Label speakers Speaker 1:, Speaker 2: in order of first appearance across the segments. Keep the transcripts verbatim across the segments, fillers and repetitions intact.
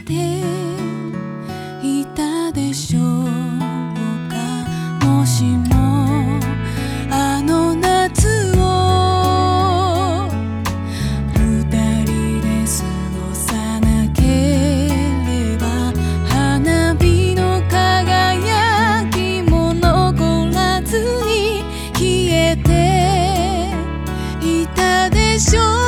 Speaker 1: ていたでしょうか。もしもあの夏を二人で過ごさなければ、花火の輝きも残らずに消えていたでしょう。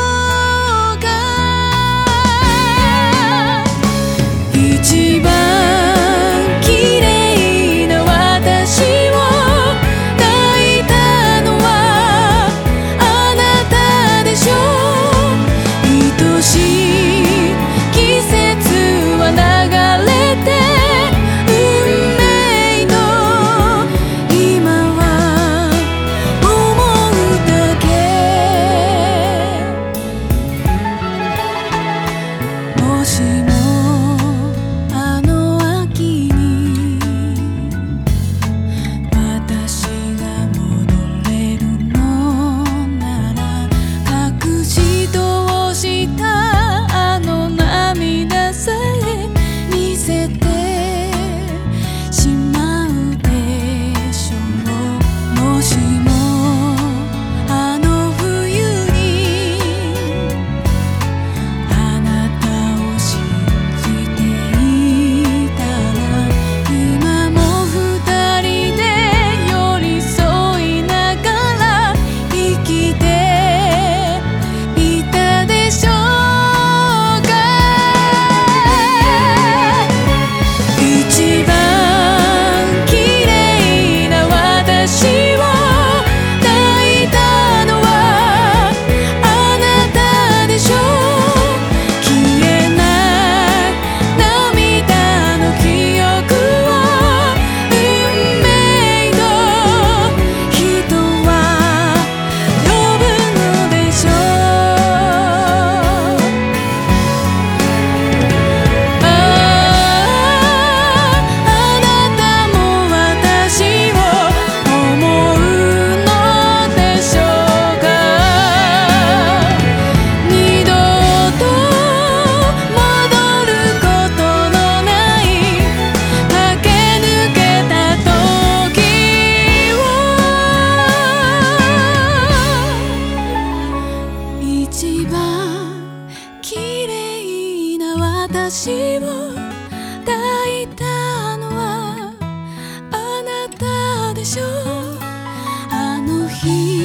Speaker 1: 一番綺麗な私を抱いたのはあなたでしょう。愛しい季節は流れて運命の今は思うだけ。もしも一番綺麗な私を抱いたのはあなたでしょう。あの日